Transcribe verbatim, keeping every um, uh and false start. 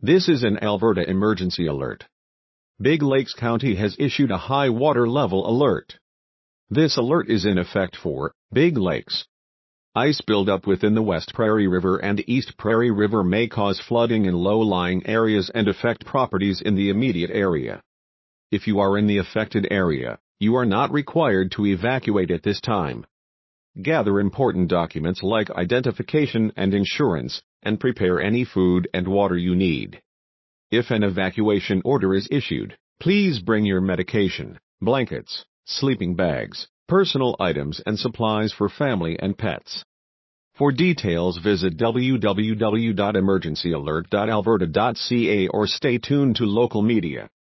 This is an Alberta emergency alert. Big Lakes County has issued a high water level alert. This alert is in effect for Big Lakes. Ice buildup within the West Prairie River and East Prairie River may cause flooding in low-lying areas and affect properties in the immediate area. If you are in the affected area, you are not required to evacuate at this time. Gather important documents like identification and insurance, and prepare any food and water you need. If an evacuation order is issued, please bring your medication, blankets, sleeping bags, personal items and supplies for family and pets. For details, visit w w w dot emergency alert dot alberta dot c a or stay tuned to local media.